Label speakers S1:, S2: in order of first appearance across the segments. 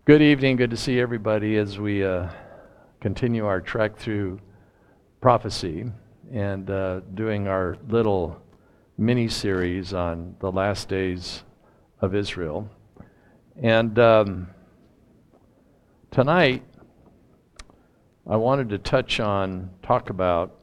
S1: Good evening. Good to see everybody as we continue our trek through prophecy and doing our little mini series on the last days of Israel. And tonight, I wanted to talk about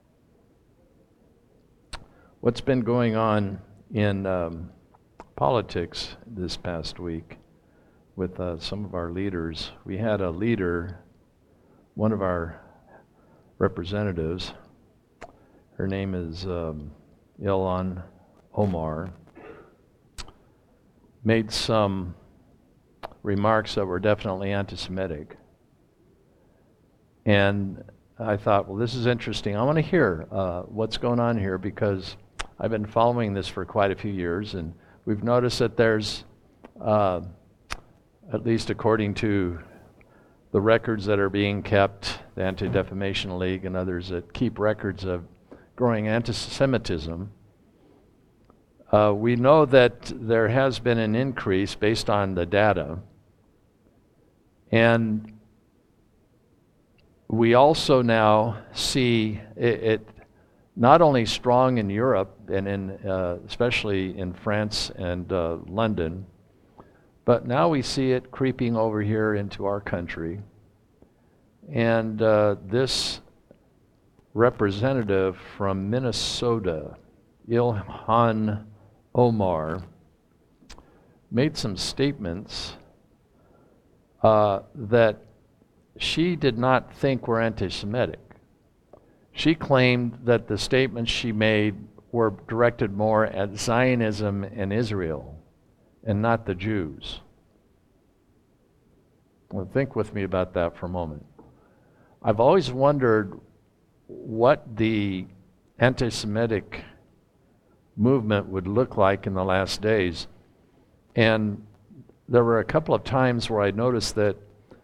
S1: what's been going on in politics this past week with some of our leaders. We had a leader, one of our representatives, her name is Ilhan Omar, made some remarks that were definitely anti-Semitic. And I thought, well, this is interesting. I want to hear what's going on here, because I've been following this for quite a few years, and we've noticed that there's at least according to the records that are being kept, the Anti-Defamation League and others that keep records of growing anti-Semitism, we know that there has been an increase based on the data. And we also now see it not only strong in Europe and especially in France and London, but now we see it creeping over here into our country. And this representative from Minnesota, Ilhan Omar, made some statements that she did not think were anti-Semitic. She claimed that the statements she made were directed more at Zionism and Israel, and not the Jews. Well, think with me about that for a moment. I've always wondered what the anti-Semitic movement would look like in the last days. And there were a couple of times where I noticed that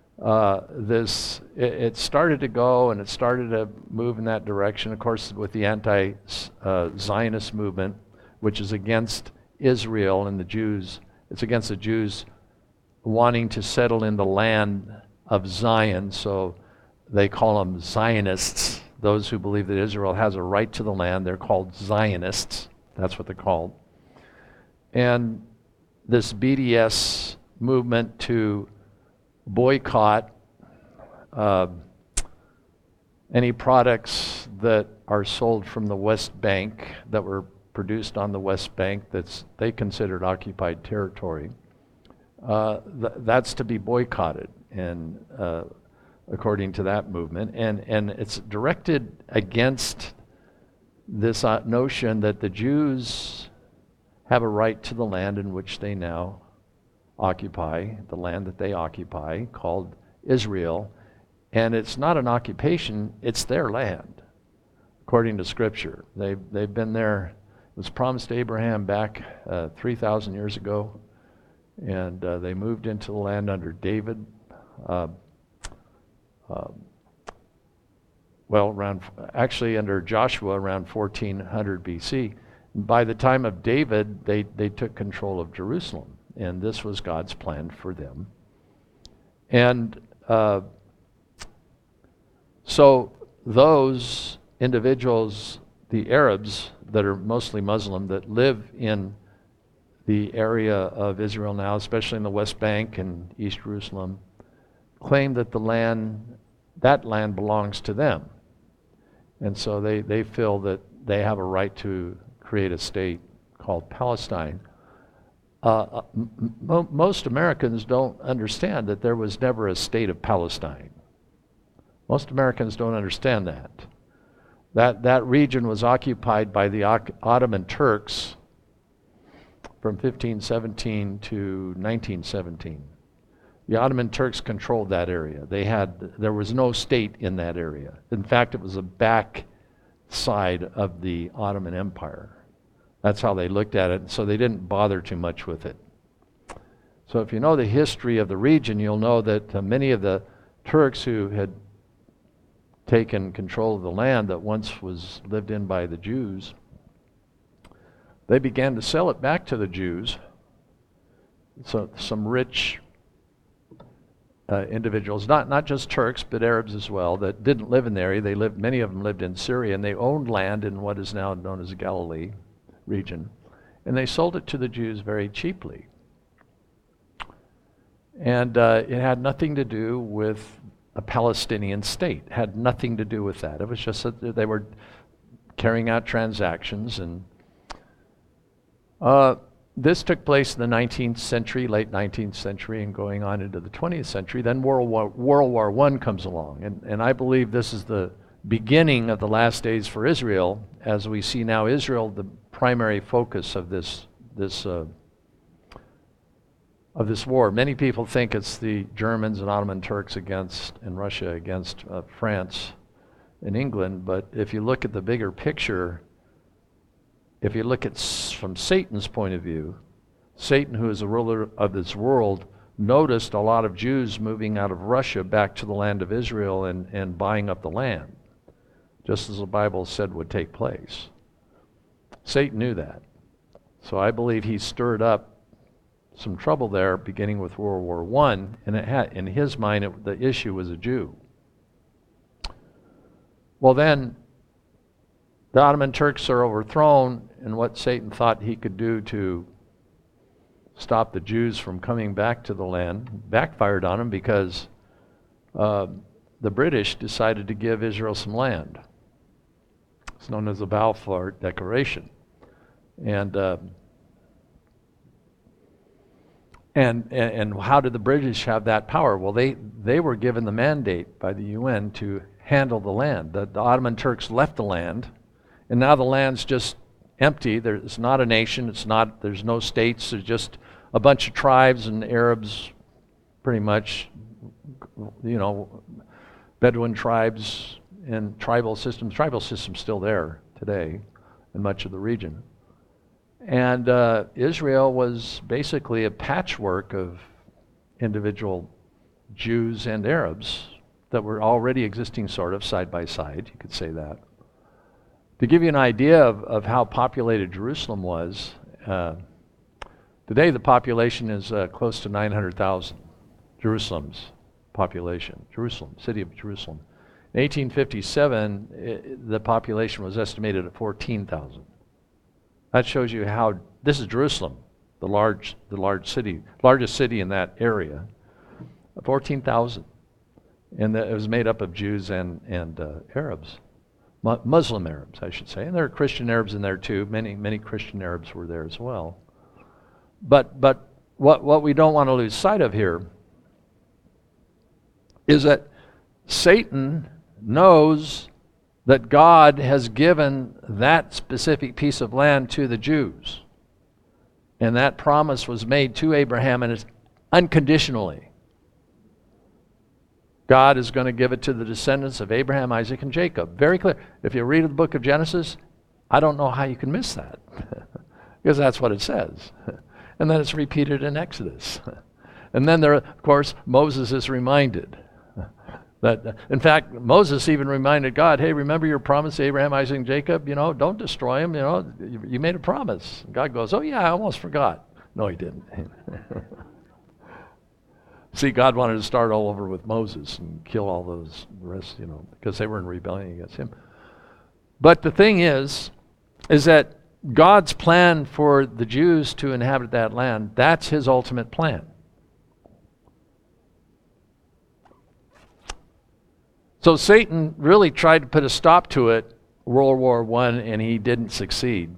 S1: it started to go and it started to move in that direction. Of course, with the anti-Zionist movement, which is against Israel and the Jews. It's against the Jews wanting to settle in the land of Zion, so they call them Zionists. Those who believe that Israel has a right to the land, they're called Zionists. That's what they're called. And this BDS movement to boycott any products that are sold from the West Bank, that were produced on the West Bank, they considered occupied territory. That's to be boycotted, and according to that movement, and it's directed against this notion that the Jews have a right to the land in which they now occupy, the land that they occupy, called Israel, and it's not an occupation; it's their land, according to Scripture. They've been there. It was promised to Abraham back 3,000 years ago, and they moved into the land under David. Under Joshua around 1400 BC. By the time of David, they took control of Jerusalem, and this was God's plan for them. And so those individuals, the Arabs that are mostly Muslim, that live in the area of Israel now, especially in the West Bank and East Jerusalem, claim that that land belongs to them. And so they feel that they have a right to create a state called Palestine. Most Americans don't understand that there was never a state of Palestine. Most Americans don't understand that. That region was occupied by the Ottoman Turks from 1517 to 1917. The Ottoman Turks controlled that area. There was no state in that area. In fact, it was a back side of the Ottoman Empire. That's how they looked at it, so they didn't bother too much with it. So if you know the history of the region, you'll know that many of the Turks who had taken control of the land that once was lived in by the Jews, they began to sell it back to the Jews. So some rich individuals, not just Turks, but Arabs as well, that didn't live in the area. Many of them lived in Syria, and they owned land in what is now known as the Galilee region. And they sold it to the Jews very cheaply. And it had nothing to do with a Palestinian state. It had nothing to do with that. It was just that they were carrying out transactions. And this took place in the 19th century, late 19th century, and going on into the 20th century. Then World War I comes along. And I believe this is the beginning of the last days for Israel, as we see now Israel the primary focus of this war. Many people think it's the Germans and Ottoman Turks and Russia against France and England, but if you look at the bigger picture, if you look at from Satan's point of view, Satan, who is the ruler of this world, noticed a lot of Jews moving out of Russia back to the land of Israel and buying up the land, just as the Bible said would take place. Satan knew that. So I believe he stirred up some trouble there, beginning with World War I, and it had, in his mind, the issue was a Jew. Well, then, the Ottoman Turks are overthrown, and what Satan thought he could do to stop the Jews from coming back to the land backfired on him, because the British decided to give Israel some land. It's known as the Balfour Declaration. And how did the British have that power? Well, they were given the mandate by the UN to handle the land. The Ottoman Turks left the land, and now the land's just empty. It's not a nation. There's no states. There's just a bunch of tribes and Arabs, pretty much, Bedouin tribes and tribal systems. Tribal systems still there today in much of the region. And Israel was basically a patchwork of individual Jews and Arabs that were already existing sort of side by side, you could say that. To give you an idea of how populated Jerusalem was, today the population is close to 900,000. Jerusalem's population, city of Jerusalem. In 1857, the population was estimated at 14,000. That shows you how, this is Jerusalem, the largest city in that area, 14,000. And it was made up of Jews and Arabs, Muslim Arabs, I should say. And there are Christian Arabs in there too. Many Christian Arabs were there as well. But what we don't want to lose sight of here is that Satan knows that God has given that specific piece of land to the Jews. And that promise was made to Abraham, and it's unconditionally. God is going to give it to the descendants of Abraham, Isaac, and Jacob. Very clear. If you read the book of Genesis, I don't know how you can miss that. Because that's what it says. And then it's repeated in Exodus. And then there, of course, Moses is reminded. That, in fact, Moses even reminded God, hey, remember your promise to Abraham, Isaac, and Jacob? Don't destroy them. You made a promise. God goes, oh yeah, I almost forgot. No, he didn't. See, God wanted to start all over with Moses and kill all the rest, because they were in rebellion against him. But the thing is that God's plan for the Jews to inhabit that land, that's his ultimate plan. So Satan really tried to put a stop to it, World War I, and he didn't succeed.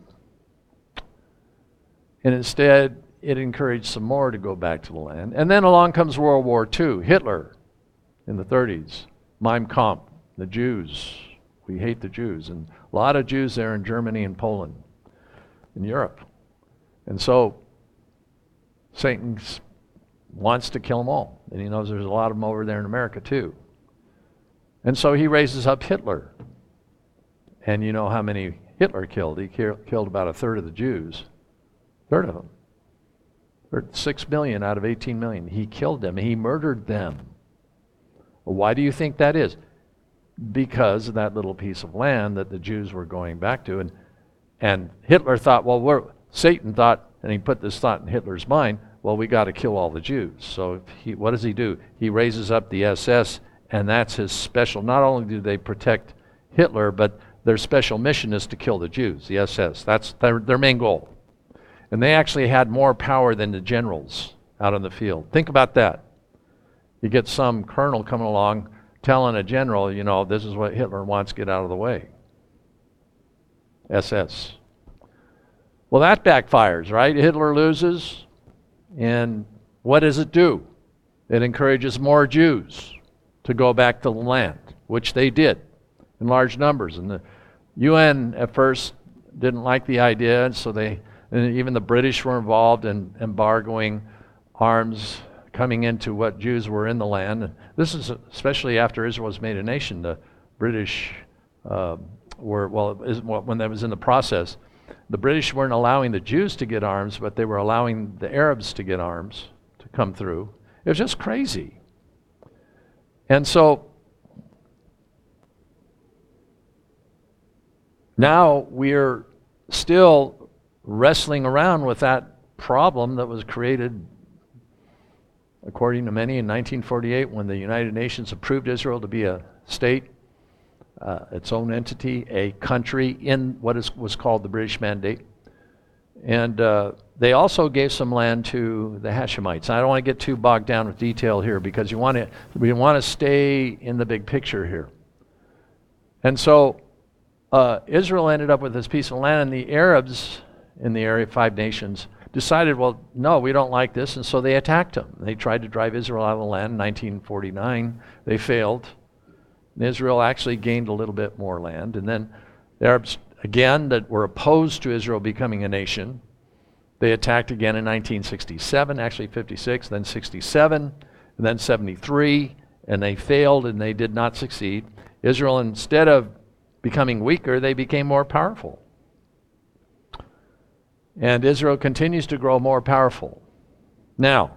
S1: And instead, it encouraged some more to go back to the land. And then along comes World War II. Hitler in the 30s. Mein Kampf, the Jews. We hate the Jews. And a lot of Jews there in Germany and Poland, in Europe. And so Satan wants to kill them all. And he knows there's a lot of them over there in America too. And so he raises up Hitler. And you know how many Hitler killed. He killed about a third of the Jews. A third of them. 6 million out of 18 million. He killed them. He murdered them. Well, why do you think that is? Because of that little piece of land that the Jews were going back to. And Hitler thought, Satan thought, and he put this thought in Hitler's mind, well, we got to kill all the Jews. So what does he do? He raises up the SS, and that's his special. Not only do they protect Hitler, but their special mission is to kill the Jews, the SS. That's their main goal. And they actually had more power than the generals out in the field. Think about that. You get some colonel coming along telling a general, you know, this is what Hitler wants, get out of the way. SS. Well, that backfires, right? Hitler loses, and what does it do? It encourages more Jews to go back to the land, which they did in large numbers. And the UN at first didn't like the idea, and so and even the British were involved in embargoing arms coming into what Jews were in the land. And this is especially after Israel was made a nation. The British when that was in the process, the British weren't allowing the Jews to get arms, but they were allowing the Arabs to get arms to come through. It was just crazy. And so now we're still wrestling around with that problem that was created, according to many, in 1948 when the United Nations approved Israel to be a state, its own entity, a country in what was called the British Mandate. And they also gave some land to the Hashemites. I don't want to get too bogged down with detail here because we want to stay in the big picture here. And so Israel ended up with this piece of land, and the Arabs in the area, 5 nations, decided, well, no, we don't like this, and so they attacked them. They tried to drive Israel out of the land in 1949. They failed. And Israel actually gained a little bit more land. And then the Arabs, again, that were opposed to Israel becoming a nation, they attacked again in 1967, actually 56, then 67, and then 73, and they failed and they did not succeed. Israel, instead of becoming weaker, they became more powerful. And Israel continues to grow more powerful. Now,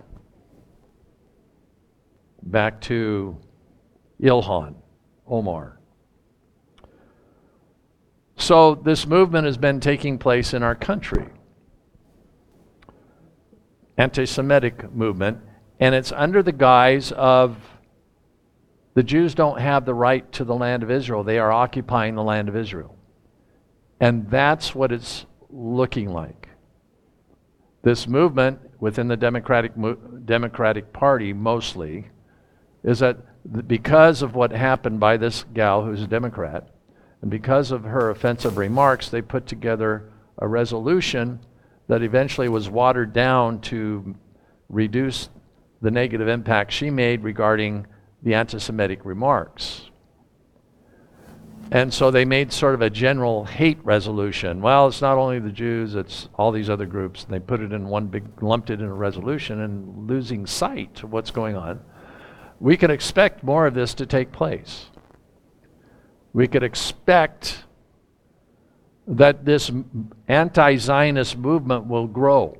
S1: back to Ilhan Omar. So this movement has been taking place in our country. Anti-Semitic movement, and it's under the guise of the Jews don't have the right to the land of Israel. They are occupying the land of Israel. And that's what it's looking like. This movement within the Democratic Party mostly is that because of what happened by this gal who's a Democrat, and because of her offensive remarks, they put together a resolution that eventually was watered down to reduce the negative impact she made regarding the anti-Semitic remarks. And so they made sort of a general hate resolution. Well, it's not only the Jews, it's all these other groups. And they put it in one big, lumped it in a resolution, and losing sight of what's going on. We can expect more of this to take place. We could expect that this anti-Zionist movement will grow.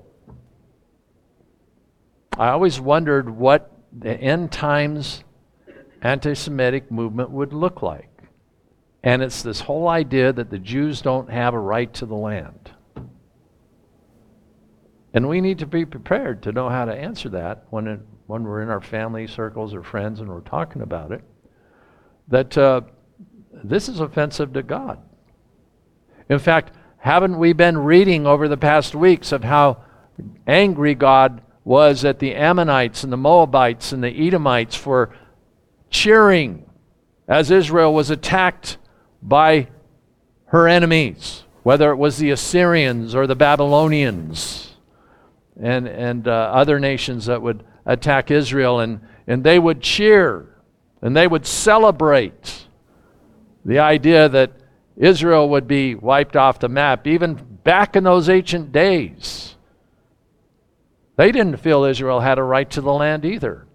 S1: I always wondered what the end times anti-Semitic movement would look like. And it's this whole idea that the Jews don't have a right to the land. And we need to be prepared to know how to answer that when we're in our family circles or friends and we're talking about it, that this is offensive to God. In fact, haven't we been reading over the past weeks of how angry God was at the Ammonites and the Moabites and the Edomites for cheering as Israel was attacked by her enemies, whether it was the Assyrians or the Babylonians and other nations that would attack Israel, and they would cheer and they would celebrate the idea that Israel would be wiped off the map. Even back in those ancient days, they didn't feel Israel had a right to the land either.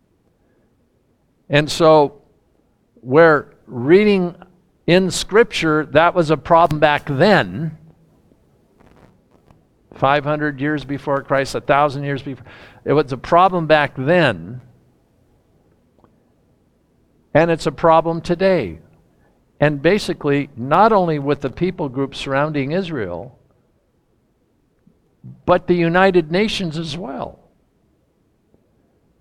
S1: And so we're reading in Scripture that was a problem back then, 500 years before Christ, 1,000 years before. It was a problem back then, and it's a problem today. And basically, not only with the people groups surrounding Israel, but the United Nations as well.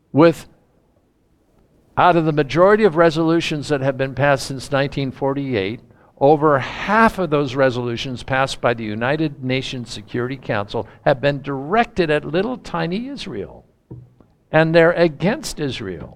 S1: with, out of the majority of resolutions that have been passed since 1948, over half of those resolutions passed by the United Nations Security Council have been directed at little tiny Israel. And they're against Israel.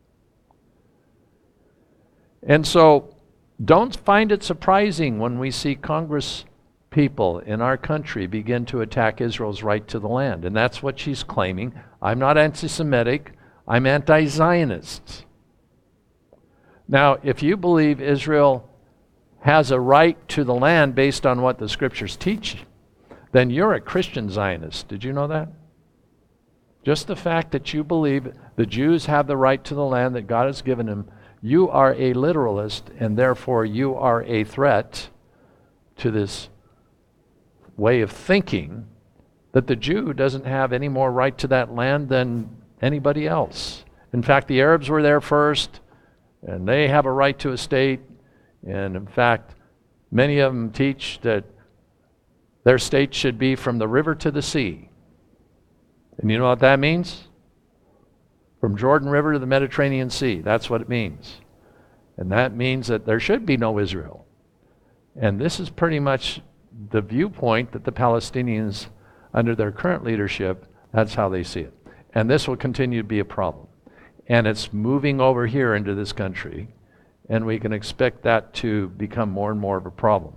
S1: And so, don't find it surprising when we see Congress people in our country begin to attack Israel's right to the land. And that's what she's claiming. I'm not anti-Semitic, I'm anti-Zionist. Now, if you believe Israel has a right to the land based on what the scriptures teach, then you're a Christian Zionist. Did you know that? Just the fact that you believe the Jews have the right to the land that God has given them, you are a literalist, and therefore you are a threat to this way of thinking that the Jew doesn't have any more right to that land than anybody else. In fact, the Arabs were there first, and they have a right to a state. And in fact, many of them teach that their state should be from the river to the sea. And you know what that means? From Jordan River to the Mediterranean Sea. That's what it means. And that means that there should be no Israel. And this is pretty much the viewpoint that the Palestinians, under their current leadership, that's how they see it. And this will continue to be a problem. And it's moving over here into this country. And we can expect that to become more and more of a problem.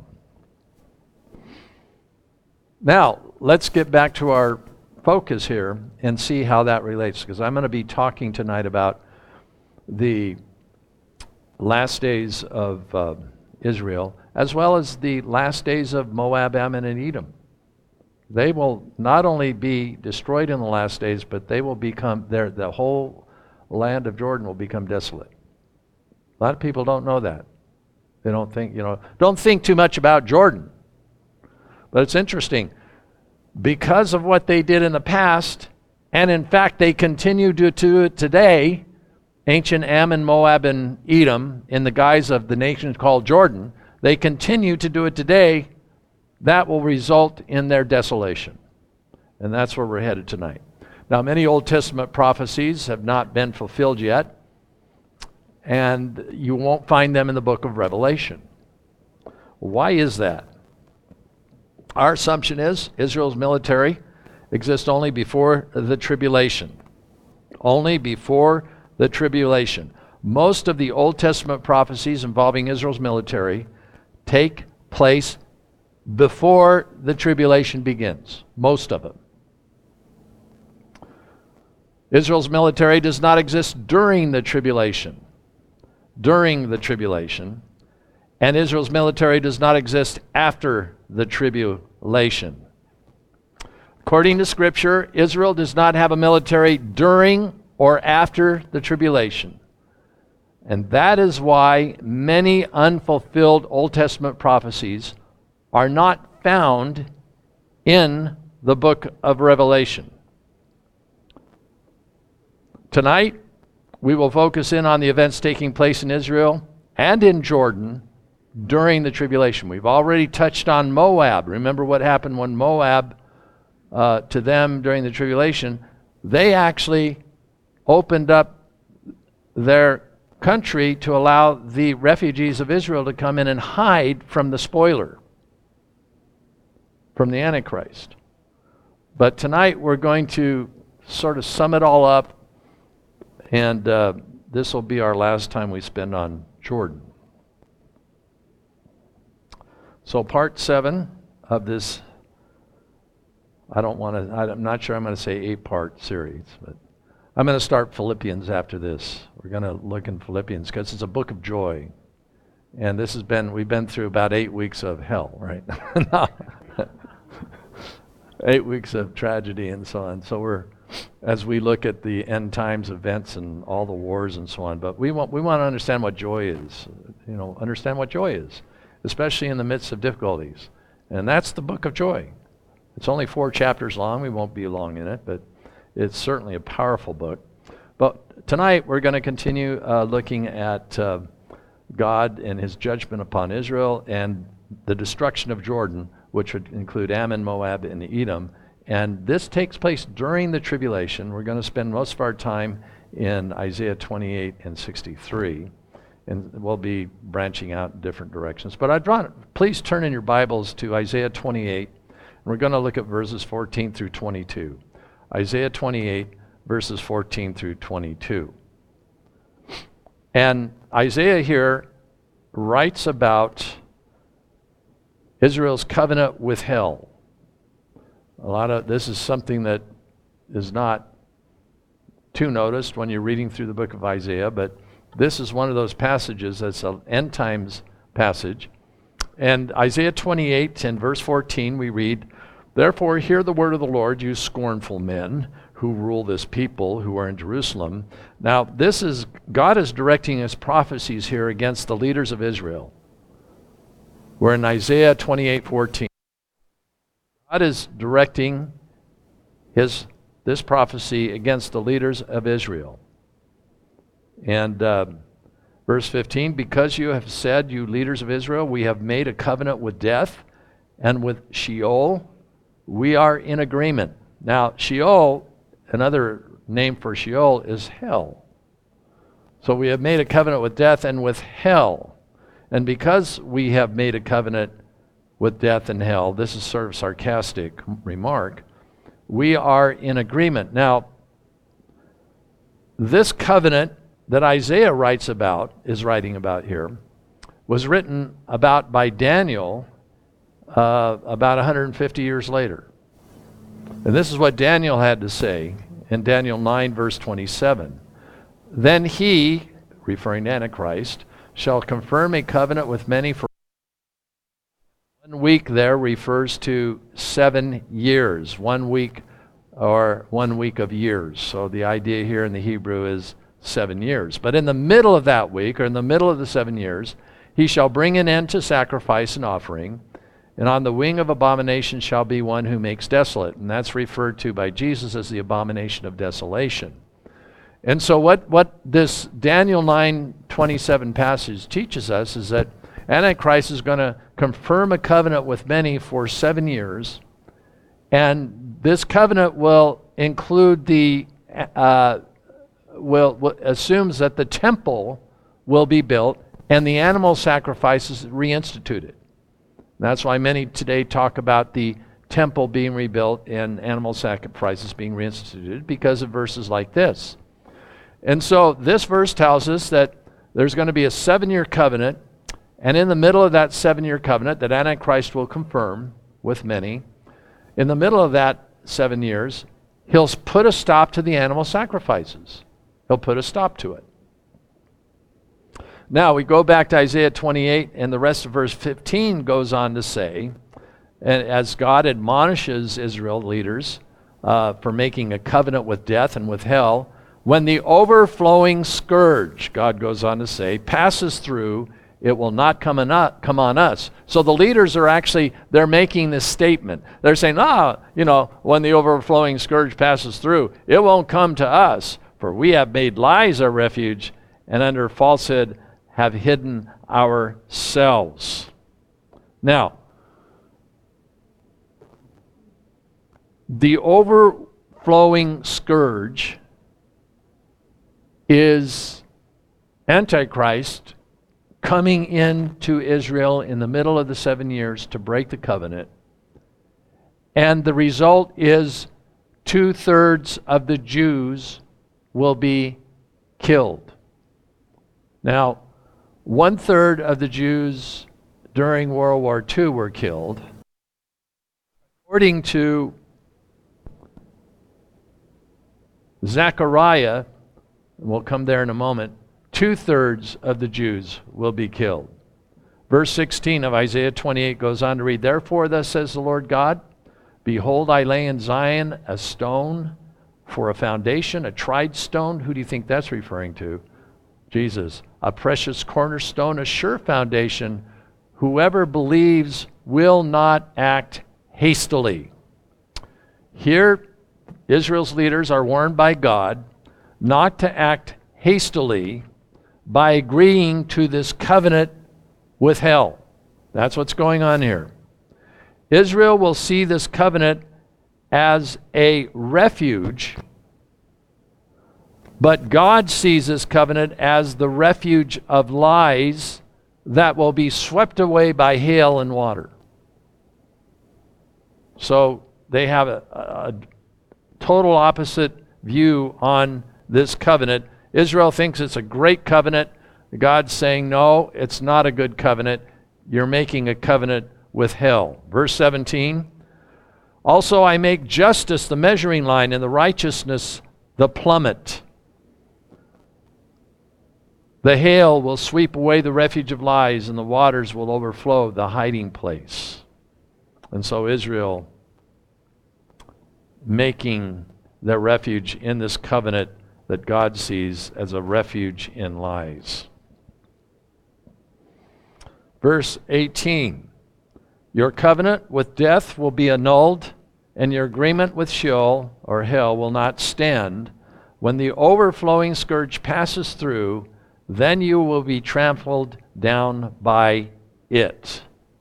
S1: Now, let's get back to our focus here and see how that relates, because I'm going to be talking tonight about the last days of Israel, as well as the last days of Moab, Ammon, and Edom. They will not only be destroyed in the last days, but they will become, the whole land of Jordan will become desolate. A lot of people don't know that. They don't think, don't think too much about Jordan. But it's interesting. Because of what they did in the past, and in fact they continue to do it today, ancient Ammon, Moab, and Edom, in the guise of the nation called Jordan, they continue to do it today. That will result in their desolation. And that's where we're headed tonight. Now, many Old Testament prophecies have not been fulfilled yet, and you won't find them in the book of Revelation. Why is that? Our assumption is Israel's military exists only before the tribulation. Only before the tribulation. Most of the Old Testament prophecies involving Israel's military take place before the tribulation begins. Most of them. Israel's military does not exist during the tribulation. During the tribulation. And Israel's military does not exist after the tribulation. According to Scripture, Israel does not have a military during or after the tribulation. And that is why many unfulfilled Old Testament prophecies are not found in the book of Revelation. Tonight, we will focus in on the events taking place in Israel and in Jordan during the tribulation. We've already touched on Moab. Remember what happened when Moab, to them during the tribulation, they actually opened up their country to allow the refugees of Israel to come in and hide from the spoiler, from the Antichrist. But tonight we're going to sort of sum it all up, and this will be our last time we spend on Jordan. So part 7 of this, I'm not sure I'm going to say 8-part series, but I'm going to start Philippians after this. We're going to look in Philippians because it's a book of joy. And we've been through about 8 weeks of hell, right? 8 weeks of tragedy and so on. So as we look at the end times events and all the wars and so on, but we want to understand what joy is. Understand what joy is, especially in the midst of difficulties. And that's the book of joy. It's only 4 chapters long. We won't be long in it, but it's certainly a powerful book. But tonight we're going to continue looking at God and his judgment upon Israel and the destruction of Jordan, which would include Ammon, Moab, and Edom. And this takes place during the tribulation. We're going to spend most of our time in Isaiah 28 and 63. And we'll be branching out in different directions. But please turn in your Bibles to Isaiah 28. And we're going to look at verses 14 through 22. Isaiah 28, verses 14 through 22. And Isaiah here writes about Israel's covenant with hell. This is something that is not too noticed when you're reading through the book of Isaiah, but this is one of those passages that's an end times passage. And Isaiah 28 and verse 14 we read, "Therefore hear the word of the Lord, you scornful men who rule this people who are in Jerusalem." Now God is directing his prophecies here against the leaders of Israel. We're in Isaiah 28:14. God is directing this prophecy against the leaders of Israel. And verse 15, "Because you have said, you leaders of Israel, we have made a covenant with death and with Sheol, we are in agreement." Now, Sheol, another name for Sheol, is hell. So we have made a covenant with death and with hell. And because we have made a covenant with death and hell, this is sort of sarcastic remark, we are in agreement. Now, this covenant that Isaiah is writing about here, was written about by Daniel about 150 years later. And this is what Daniel had to say in Daniel 9, verse 27. "Then he," referring to Antichrist, "shall confirm a covenant with many for..." 1 week there refers to 7 years. 1 week or 1 week of years. So the idea here in the Hebrew is 7 years. But in the middle of that week, or in the middle of the 7 years, he shall bring an end to sacrifice and offering, and on the wing of abomination shall be one who makes desolate. And that's referred to by Jesus as the abomination of desolation. And so what this Daniel 9:27 passage teaches us is that Antichrist is going to confirm a covenant with many for 7 years, and this covenant will include assumes that the temple will be built and the animal sacrifices reinstituted. That's why many today talk about the temple being rebuilt and animal sacrifices being reinstituted, because of verses like this. And so this verse tells us that there's going to be a 7-year covenant, and in the middle of that 7-year covenant that Antichrist will confirm with many, in the middle of that 7 years, he'll put a stop to the animal sacrifices. He'll put a stop to it. Now we go back to Isaiah 28, and the rest of verse 15 goes on to say, and as God admonishes Israel leaders for making a covenant with death and with hell, when the overflowing scourge, God goes on to say, passes through, it will not come on us. So the leaders are they're making this statement. They're saying, when the overflowing scourge passes through, it won't come to us, for we have made lies our refuge, and under falsehood have hidden ourselves. Now, the overflowing scourge is Antichrist coming into Israel in the middle of the 7 years to break the covenant. And the result is 2/3 of the Jews will be killed. Now, 1/3 of the Jews during World War II were killed. According to Zechariah, and we'll come there in a moment, 2/3 of the Jews will be killed. Verse 16 of Isaiah 28 goes on to read, "Therefore thus says the Lord God, behold, I lay in Zion a stone for a foundation, a tried stone." Who do you think that's referring to? Jesus. "A precious cornerstone, a sure foundation. Whoever believes will not act hastily." Here, Israel's leaders are warned by God not to act hastily by agreeing to this covenant with hell. That's what's going on here. Israel will see this covenant as a refuge But God sees this covenant as the refuge of lies that will be swept away by hail and water. So they have a total opposite view on this covenant. Israel thinks it's a great covenant. God's saying, no, it's not a good covenant. You're making a covenant with hell. Verse 17, also I make justice the measuring line and the righteousness the plummet. The hail will sweep away the refuge of lies, and the waters will overflow the hiding place. And so Israel making their refuge in this covenant that God sees as a refuge in lies. Verse 18, your covenant with death will be annulled, and your agreement with Sheol, or hell, will not stand. When the overflowing scourge passes through, then you will be trampled down by it.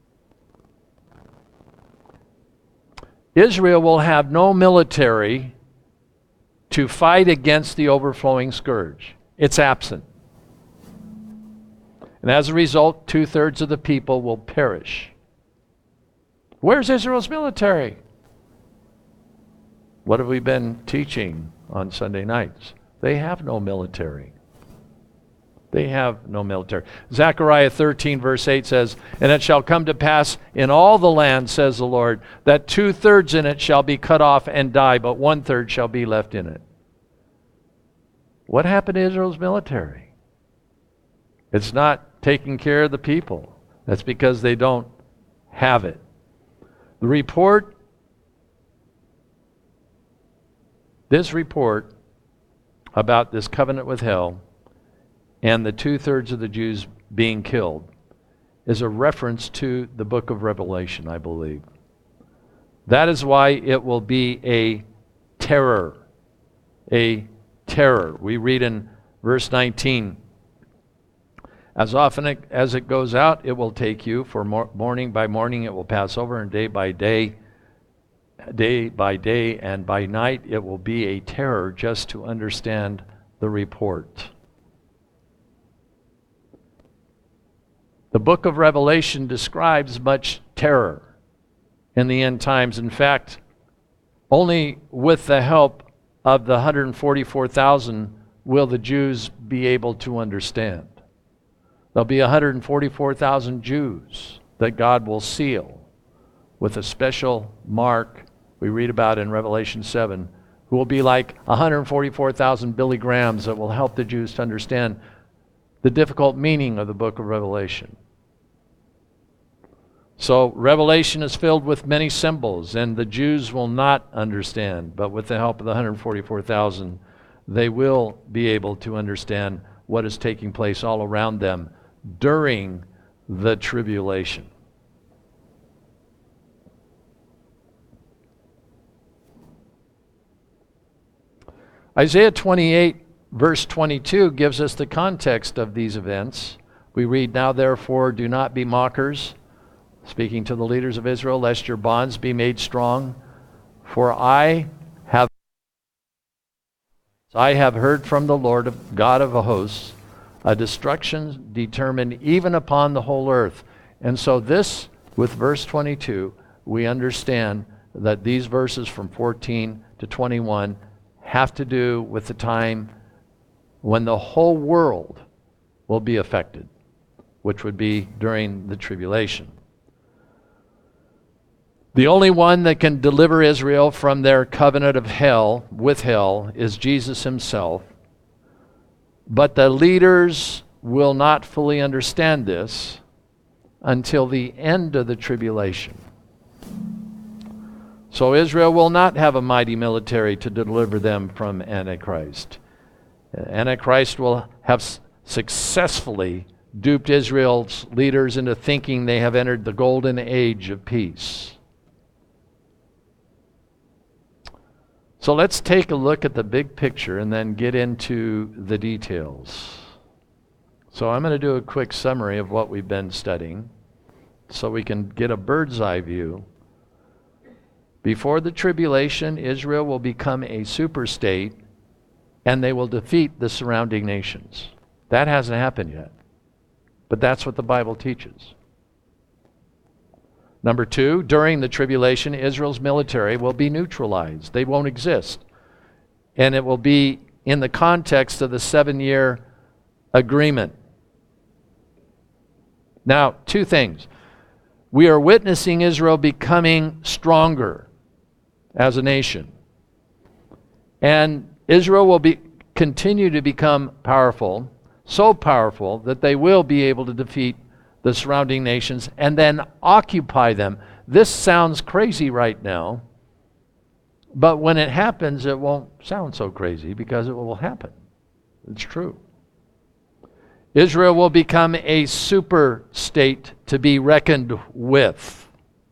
S1: Israel will have no military to fight against the overflowing scourge. It's absent. And as a result, 2/3 of the people will perish. Where's Israel's military? What have we been teaching on Sunday nights? They have no military. They have no military. Zechariah 13 verse 8 says, and it shall come to pass in all the land, says the Lord, that 2/3 in it shall be cut off and die, but 1/3 shall be left in it. What happened to Israel's military? It's not taking care of the people. That's because they don't have it. The report, this report about this covenant with hell and the 2/3 of the Jews being killed is a reference to the book of Revelation, I believe. That is why it will be a terror. A terror. We read in verse 19, as often as it goes out, it will take you, for morning by morning it will pass over, and day by day and by night it will be a terror, just to understand the report. The book of Revelation describes much terror in the end times. In fact, only with the help of the 144,000 will the Jews be able to understand. There'll be 144,000 Jews that God will seal with a special mark we read about in Revelation 7, who will be like 144,000 Billy Grahams that will help the Jews to understand the difficult meaning of the book of Revelation. So Revelation is filled with many symbols, and the Jews will not understand, but with the help of the 144,000, they will be able to understand what is taking place all around them during the tribulation. Isaiah 28 verse 22 gives us the context of these events. We read, now therefore do not be mockers, speaking to the leaders of Israel, lest your bonds be made strong. For I have heard from the Lord God of hosts, a destruction determined even upon the whole earth. And so this, with verse 22, we understand that these verses from 14 to 21 have to do with the time when the whole world will be affected, which would be during the tribulation. The only one that can deliver Israel from their covenant of hell, with hell, is Jesus himself. But the leaders will not fully understand this until the end of the tribulation. So Israel will not have a mighty military to deliver them from Antichrist. Antichrist will have successfully duped Israel's leaders into thinking they have entered the golden age of peace. So let's take a look at the big picture and then get into the details. So I'm going to do a quick summary of what we've been studying so we can get a bird's eye view. Before the tribulation, Israel will become a superstate and they will defeat the surrounding nations. That hasn't happened yet, but that's what the Bible teaches. Number 2, during the tribulation, Israel's military will be neutralized. They won't exist. And it will be in the context of the 7-year agreement. Now, 2 things. We are witnessing Israel becoming stronger as a nation. And Israel will continue to become powerful, so powerful that they will be able to defeat the surrounding nations and then occupy them. This sounds crazy right now, but when it happens, it won't sound so crazy because it will happen. It's true. Israel will become a super state to be reckoned with.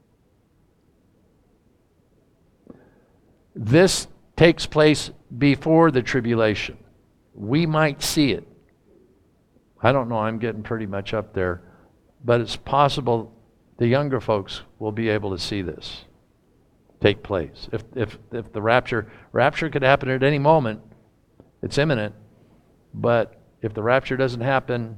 S1: This takes place before the tribulation. We might see it. I don't know, I'm getting pretty much up there, but it's possible the younger folks will be able to see this take place. If the rapture could happen at any moment, it's imminent, but if the rapture doesn't happen,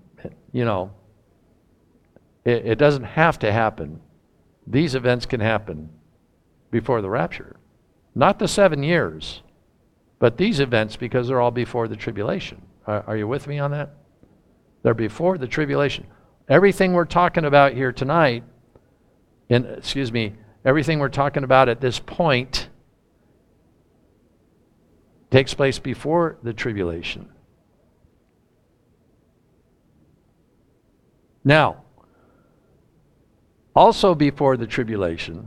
S1: it doesn't have to happen. These events can happen before the rapture. Not the 7 years, but these events, because they're all before the tribulation. Are you with me on that? They're before the tribulation. Everything we're talking about here tonight, everything we're talking about at this point takes place before the tribulation. Now, also before the tribulation,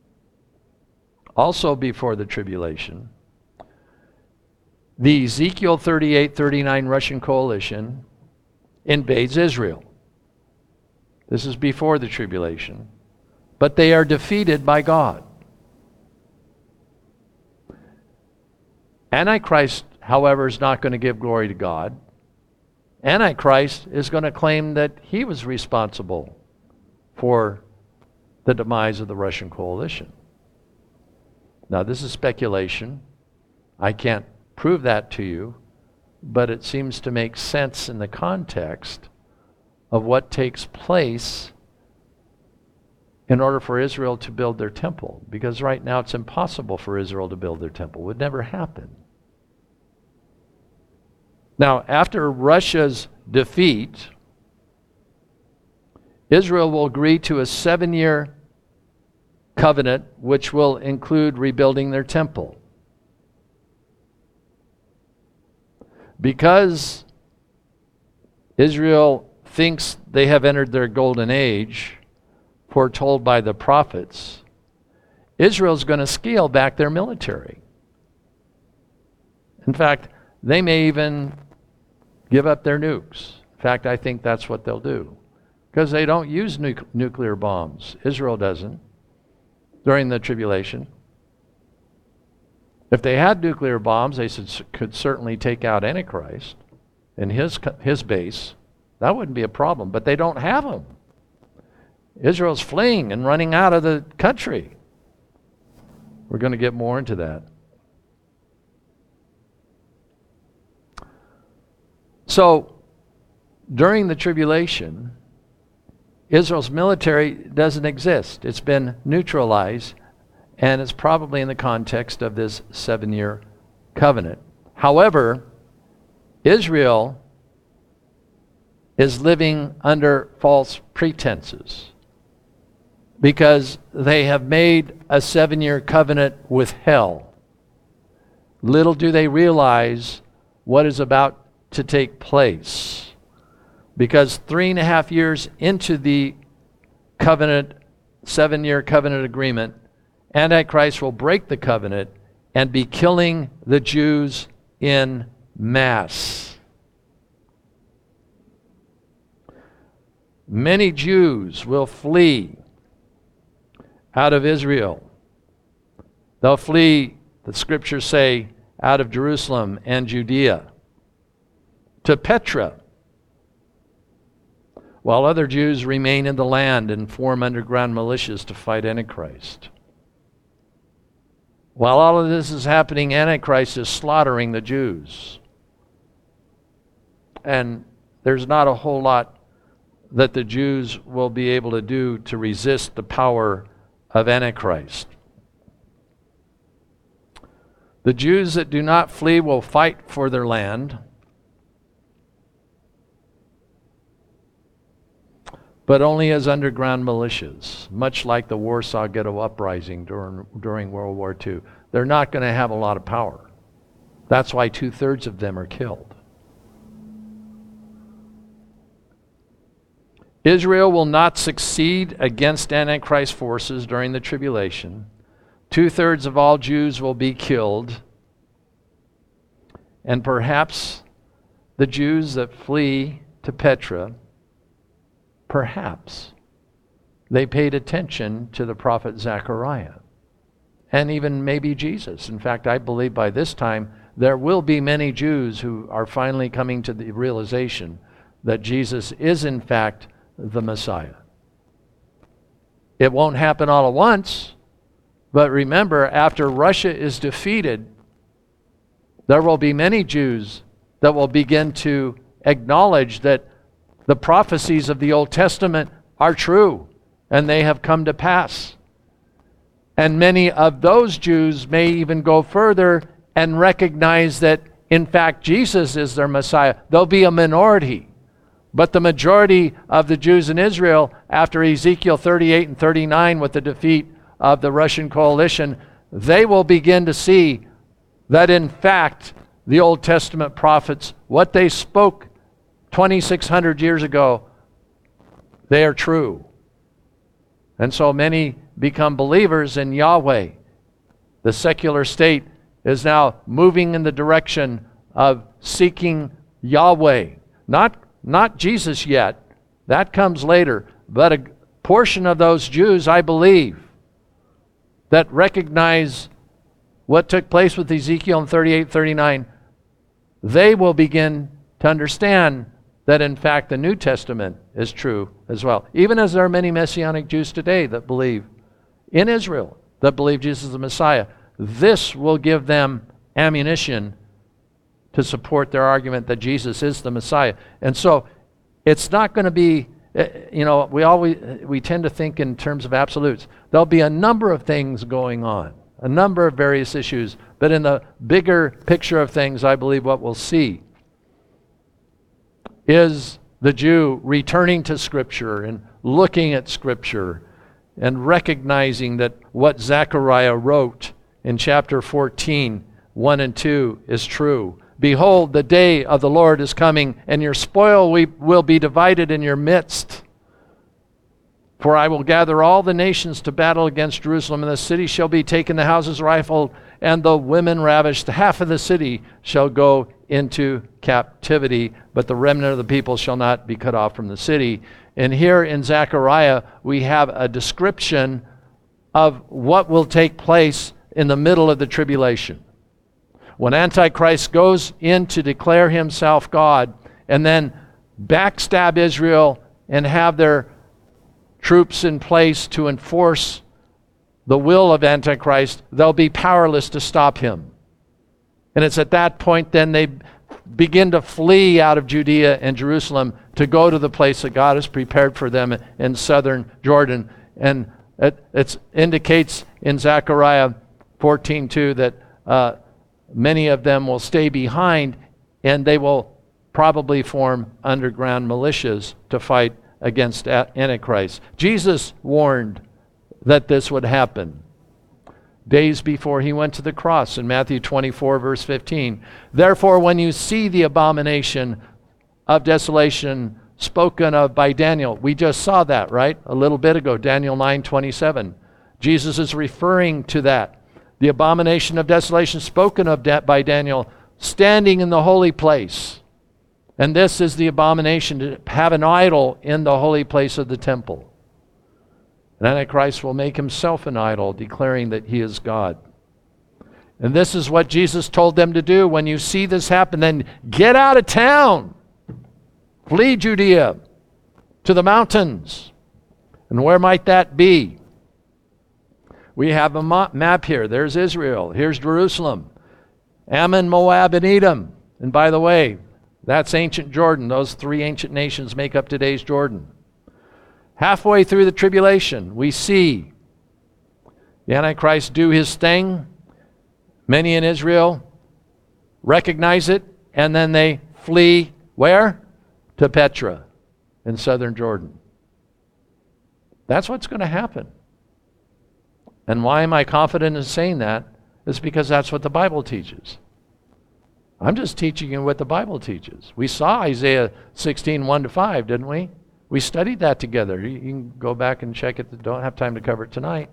S1: the Ezekiel 38-39 Russian coalition invades Israel. This is before the tribulation, but they are defeated by God. Antichrist, however, is not going to give glory to God. Antichrist is going to claim that he was responsible for the demise of the Russian coalition. Now, this is speculation. I can't prove that to you, but it seems to make sense in the context of what takes place in order for Israel to build their temple. Because right now it's impossible for Israel to build their temple. It would never happen. Now, after Russia's defeat, Israel will agree to a 7-year covenant which will include rebuilding their temple. Because Israel thinks they have entered their golden age, foretold by the prophets, Israel's going to scale back their military. In fact, they may even give up their nukes. In fact, I think that's what they'll do. Because they don't use nuclear bombs. Israel doesn't during the tribulation. If they had nuclear bombs, they could certainly take out Antichrist and his base. That wouldn't be a problem, but they don't have them. Israel's fleeing and running out of the country. We're going to get more into that. So, during the tribulation, Israel's military doesn't exist. It's been neutralized, and it's probably in the context of this 7-year covenant. However, Israel is living under false pretenses because they have made a 7-year covenant with hell. Little do they realize what is about to take place. Because 3.5 years into the covenant, 7-year covenant agreement, Antichrist will break the covenant and be killing the Jews in mass. Many Jews will flee out of Israel. They'll flee, the scriptures say, out of Jerusalem and Judea to Petra, while other Jews remain in the land and form underground militias to fight Antichrist. While all of this is happening, Antichrist is slaughtering the Jews. And there's not a whole lot that the Jews will be able to do to resist the power of Antichrist. The Jews that do not flee will fight for their land, but only as underground militias, much like the Warsaw Ghetto Uprising during World War II. They're not going to have a lot of power. That's why 2/3 of them are killed. Israel will not succeed against Antichrist forces during the tribulation. 2/3 of all Jews will be killed. And perhaps the Jews that flee to Petra, perhaps they paid attention to the prophet Zechariah and even maybe Jesus. In fact, I believe by this time there will be many Jews who are finally coming to the realization that Jesus is in fact the Messiah. It won't happen all at once, but remember, after Russia is defeated, there will be many Jews that will begin to acknowledge that the prophecies of the Old Testament are true and they have come to pass. And many of those Jews may even go further and recognize that, in fact, Jesus is their Messiah. There'll be a minority. But the majority of the Jews in Israel, after Ezekiel 38 and 39 with the defeat of the Russian coalition, they will begin to see that in fact the Old Testament prophets, what they spoke 2,600 years ago, they are true. And so many become believers in Yahweh. The secular state is now moving in the direction of seeking Yahweh. Not Jesus yet. That comes later. But a portion of those Jews, I believe, that recognize what took place with Ezekiel in 38, 39, they will begin to understand that in fact the New Testament is true as well. Even as there are many Messianic Jews today that believe in Israel, that believe Jesus is the Messiah. This will give them ammunition to support their argument that Jesus is the Messiah. And so it's not going to be, we tend to think in terms of absolutes. There'll be a number of things going on, a number of various issues, but in the bigger picture of things, I believe what we'll see is the Jew returning to Scripture and looking at Scripture and recognizing that what Zechariah wrote in chapter 14, 1 and 2 is true. Behold, the day of the Lord is coming, and your spoil will be divided in your midst. For I will gather all the nations to battle against Jerusalem, and the city shall be taken, the houses rifled, and the women ravished. Half of the city shall go into captivity, but the remnant of the people shall not be cut off from the city. And here in Zechariah, we have a description of what will take place in the middle of the tribulation. When Antichrist goes in to declare himself God and then backstab Israel and have their troops in place to enforce the will of Antichrist, they'll be powerless to stop him. And it's at that point then they begin to flee out of Judea and Jerusalem to go to the place that God has prepared for them in southern Jordan. And it indicates in Zechariah 14:2 that many of them will stay behind and they will probably form underground militias to fight against Antichrist. Jesus warned that this would happen days before he went to the cross in Matthew 24, verse 15. Therefore, when you see the abomination of desolation spoken of by Daniel, we just saw that, right? A little bit ago, Daniel 9:27. Jesus is referring to that. The abomination of desolation spoken of by Daniel, standing in the holy place. And this is the abomination, to have an idol in the holy place of the temple. And Antichrist will make himself an idol, declaring that he is God. And this is what Jesus told them to do. When you see this happen, then get out of town. Flee Judea to the mountains. And where might that be? We have a map here. There's Israel. Here's Jerusalem. Ammon, Moab, and Edom. And by the way, that's ancient Jordan. Those three ancient nations make up today's Jordan. Halfway through the tribulation, we see the Antichrist do his thing. Many in Israel recognize it, and then they flee where? To Petra in southern Jordan. That's what's going to happen. And why am I confident in saying that? It's because that's what the Bible teaches. I'm just teaching you what the Bible teaches. We saw Isaiah 16, 1-5, didn't we? We studied that together. You can go back and check it. Don't have time to cover it tonight.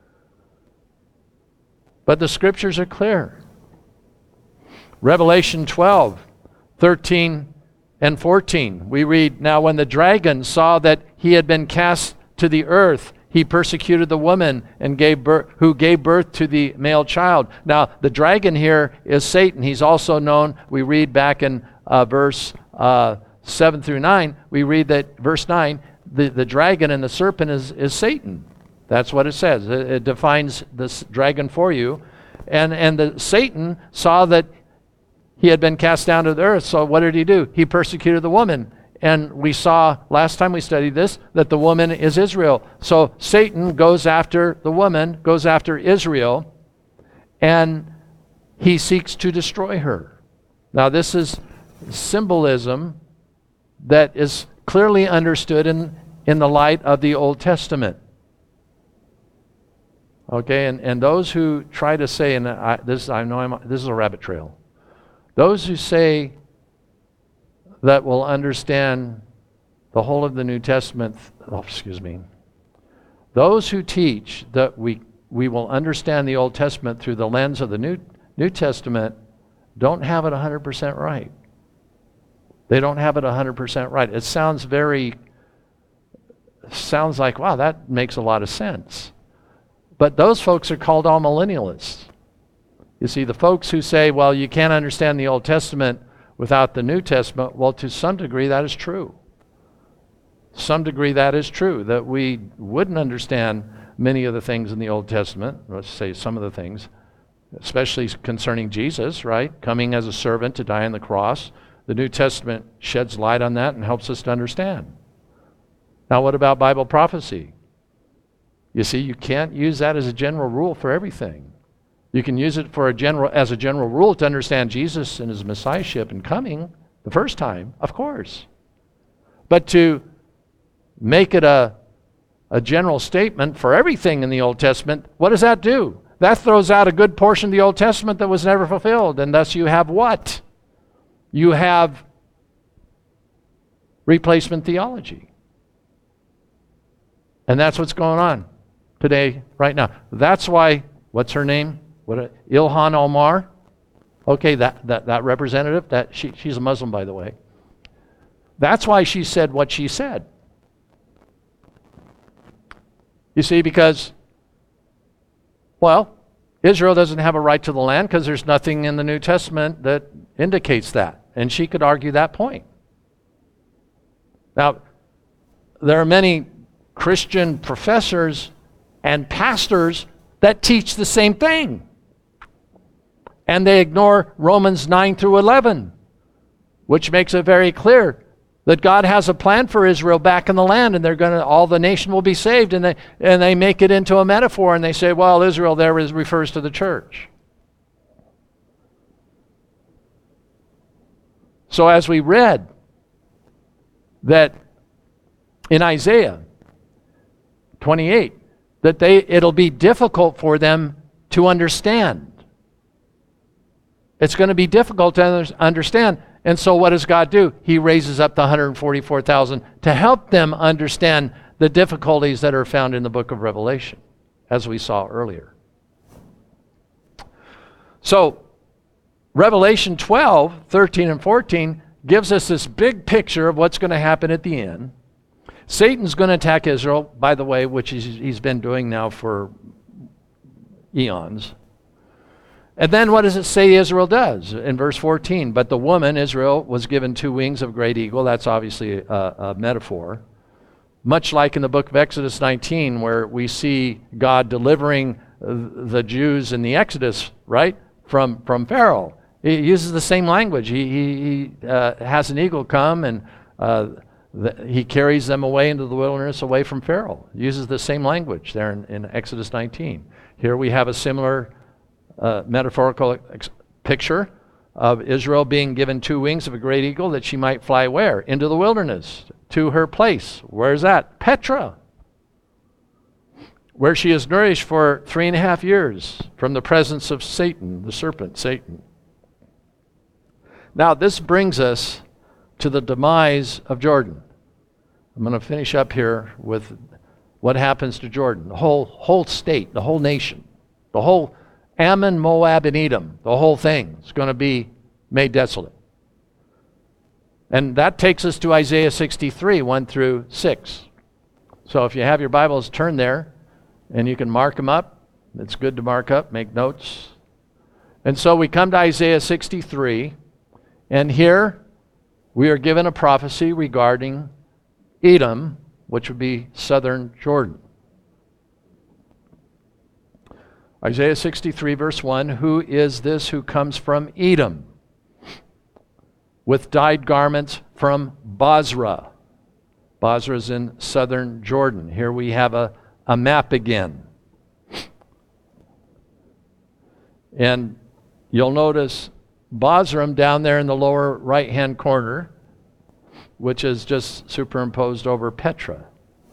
S1: But the scriptures are clear. Revelation 12, 13 and 14. We read, "Now when the dragon saw that he had been cast to the earth, he persecuted the woman and who gave birth to the male child." Now, the dragon here is Satan. He's also known, we read back in verse 7 through 9, we read that verse 9, the dragon and the serpent is Satan. That's what it says. It defines this dragon for you. And the Satan saw that he had been cast down to the earth. So what did he do? He persecuted the woman. And we saw last time we studied this that the woman is Israel. So Satan goes after the woman, goes after Israel, and he seeks to destroy her. Now this is symbolism that is clearly understood in the light of the Old Testament. Okay, and those who try to say, and this is a rabbit trail. Those who say that will understand the whole of the New Testament, those who teach that we will understand the Old Testament through the lens of the New Testament don't have it 100% right. They don't have it 100% right. It sounds like, wow, that makes a lot of sense. But those folks are called all millennialists. You see, the folks who say, well, you can't understand the Old Testament without the New Testament, well, to some degree that is true. Some degree that is true, that we wouldn't understand many of the things in the Old Testament, let's say some of the things, especially concerning Jesus, right? Coming as a servant to die on the cross. The New Testament sheds light on that and helps us to understand. Now, what about Bible prophecy? You see, you can't use that as a general rule for everything. You can use it as a general rule to understand Jesus and his messiahship and coming the first time, of course. But to make it a general statement for everything in the Old Testament, what does that do? That throws out a good portion of the Old Testament that was never fulfilled. And thus you have what? You have replacement theology. And that's what's going on today, right now. That's why, what's her name? Ilhan Omar. Okay, that representative, she's a Muslim, by the way. That's why she said what she said. You see, because, well, Israel doesn't have a right to the land because there's nothing in the New Testament that indicates that. And she could argue that point. Now, there are many Christian professors and pastors that teach the same thing. And they ignore Romans 9 through 11, which makes it very clear that God has a plan for Israel back in the land, and all the nation will be saved, and they make it into a metaphor, and they say, well, Israel there refers to the church. So as we read that in Isaiah 28, that it'll be difficult for them to understand. It's going to be difficult to understand. And so what does God do? He raises up the 144,000 to help them understand the difficulties that are found in the book of Revelation, as we saw earlier. So Revelation 12, 13 and 14 gives us this big picture of what's going to happen at the end. Satan's going to attack Israel, by the way, which he's been doing now for eons. And then what does it say Israel does? In verse 14, but the woman, Israel, was given 2 wings of great eagle. That's obviously a metaphor. Much like in the book of Exodus 19, where we see God delivering the Jews in the Exodus, right, from Pharaoh. He uses the same language. He has an eagle come and he carries them away into the wilderness away from Pharaoh. He uses the same language there in Exodus 19. Here we have a similar metaphorical picture of Israel being given 2 wings of a great eagle that she might fly where? Into the wilderness, to her place. Where's that? Petra, where she is nourished for 3.5 years from the presence of Satan, the serpent, Satan. Now, this brings us to the demise of Jordan. I'm going to finish up here with what happens to Jordan, the whole state, the whole nation, the whole Ammon, Moab, and Edom, the whole thing is going to be made desolate. And that takes us to Isaiah 63, 1 through 6. So if you have your Bibles, turn there, and you can mark them up. It's good to mark up, make notes. And so we come to Isaiah 63, and here we are given a prophecy regarding Edom, which would be southern Jordan. Isaiah 63, verse 1, who is this who comes from Edom with dyed garments from Bozrah? Bozrah is in southern Jordan. Here we have a map again. And you'll notice Bozrah down there in the lower right-hand corner, which is just superimposed over Petra.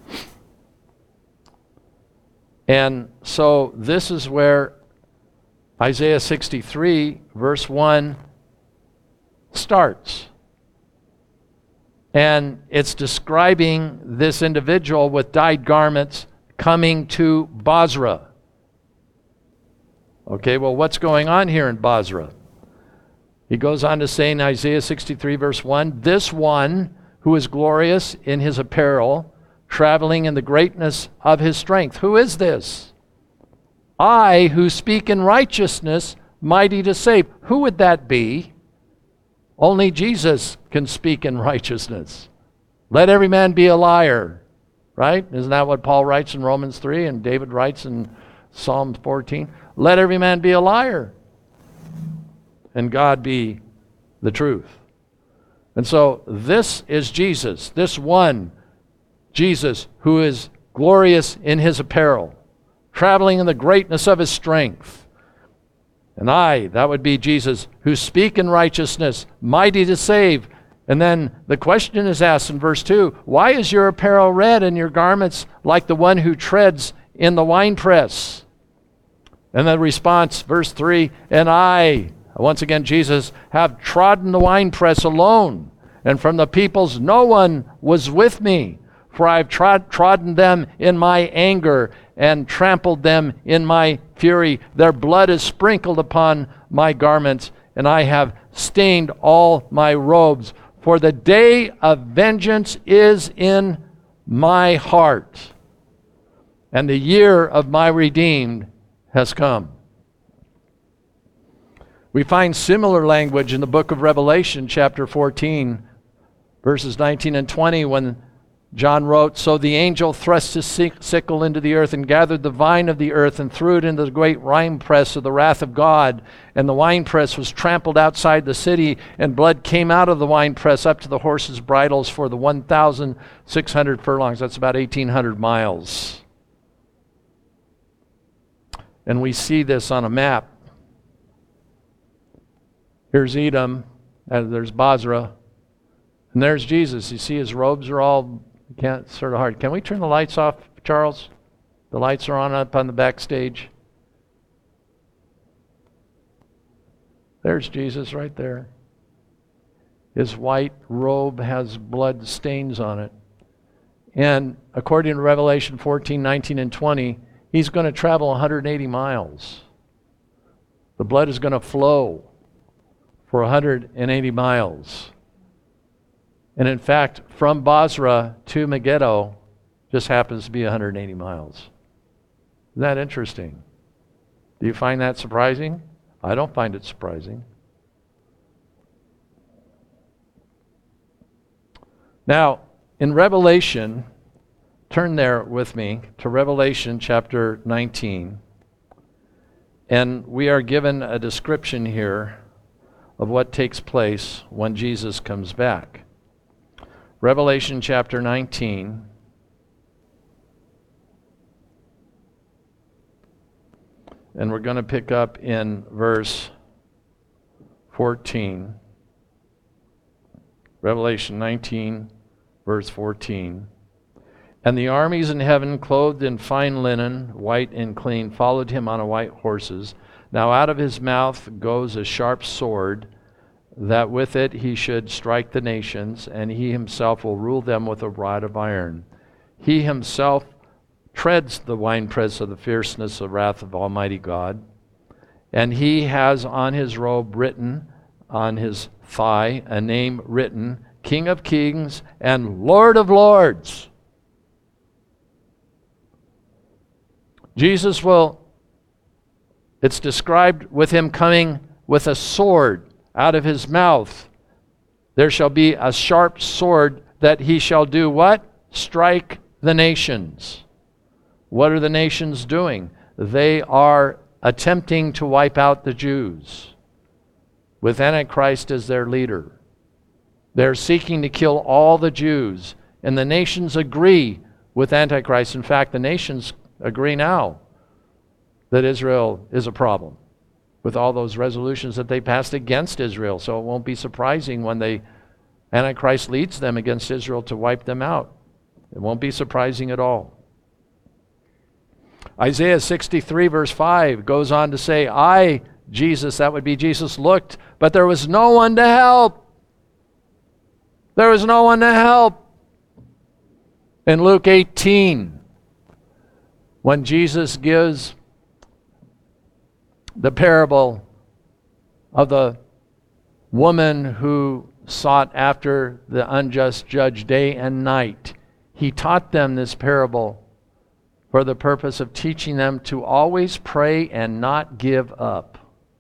S1: And so this is where Isaiah 63, verse 1 starts. And it's describing this individual with dyed garments coming to Bozrah. Okay, well, what's going on here in Bozrah? He goes on to say in Isaiah 63, verse 1, this one who is glorious in his apparel, traveling in the greatness of his strength. Who is this? I who speak in righteousness, mighty to save. Who would that be? Only Jesus can speak in righteousness. Let every man be a liar. Right? Isn't that what Paul writes in Romans 3 and David writes in Psalm 14? Let every man be a liar and God be the truth. And so this is Jesus, this one Jesus who is glorious in his apparel, traveling in the greatness of his strength. And I, that would be Jesus, who speak in righteousness, mighty to save. And then the question is asked in verse 2, why is your apparel red and your garments like the one who treads in the winepress? And the response, verse 3, and I, once again Jesus, have trodden the winepress alone, and from the peoples no one was with me. For I have trodden them in my anger and trampled them in my fury. Their blood is sprinkled upon my garments, and I have stained all my robes. For the day of vengeance is in my heart, and the year of my redeemed has come. We find similar language in the book of Revelation, chapter 14, verses 19 and 20, when John wrote, so the angel thrust his sickle into the earth and gathered the vine of the earth and threw it into the great winepress of the wrath of God. And the winepress was trampled outside the city, and blood came out of the winepress up to the horses' bridles for the 1,600 furlongs. That's about 1,800 miles. And we see this on a map. Here's Edom, there's Bozrah, and there's Jesus. You see his robes are all sort of hard. Can we turn the lights off, Charles? The lights are on up on the backstage. There's Jesus right there. His white robe has blood stains on it. And according to Revelation 14, 19, and 20, he's going to travel 180 miles. The blood is going to flow for 180 miles. And in fact, from Bozrah to Megiddo just happens to be 180 miles. Isn't that interesting? Do you find that surprising? I don't find it surprising. Now, in Revelation, turn there with me to Revelation chapter 19. And we are given a description here of what takes place when Jesus comes back. Revelation chapter 19. And we're going to pick up in verse 14. Revelation 19, verse 14. And the armies in heaven, clothed in fine linen, white and clean, followed him on white horses. Now out of his mouth goes a sharp sword, that with it he should strike the nations, and he himself will rule them with a rod of iron. He himself treads the winepress of the fierceness of wrath of Almighty God. And he has on his robe written, on his thigh, a name written, King of Kings and Lord of Lords. Jesus it's described with him coming with a sword out of his mouth. There shall be a sharp sword that he shall do what? Strike the nations. What are the nations doing? They are attempting to wipe out the Jews with Antichrist as their leader. They're seeking to kill all the Jews, and the nations agree with Antichrist. In fact, the nations agree now that Israel is a problem with all those resolutions that they passed against Israel. So it won't be surprising when Antichrist leads them against Israel to wipe them out. It won't be surprising at all. Isaiah 63 verse 5 goes on to say, I, Jesus, that would be Jesus, looked, but there was no one to help. There was no one to help. In Luke 18, when Jesus gives the parable of the woman who sought after the unjust judge day and night, he taught them this parable for the purpose of teaching them to always pray and not give up.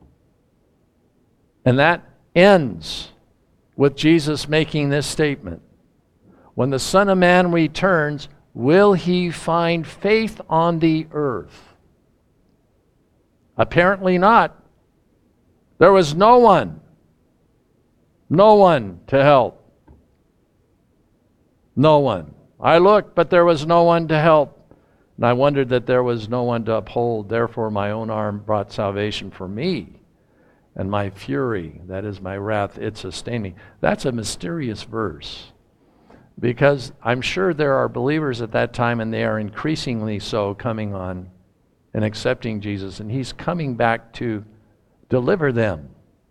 S1: And that ends with Jesus making this statement. When the Son of Man returns, will he find faith on the earth? Apparently not. There was no one to help. No one. I looked, but there was no one to help. And I wondered that there was no one to uphold. Therefore my own arm brought salvation for me, and my fury, that is my wrath, it sustained me. That's a mysterious verse, because I'm sure there are believers at that time, and they are increasingly so, coming on and accepting Jesus, and he's coming back to deliver them.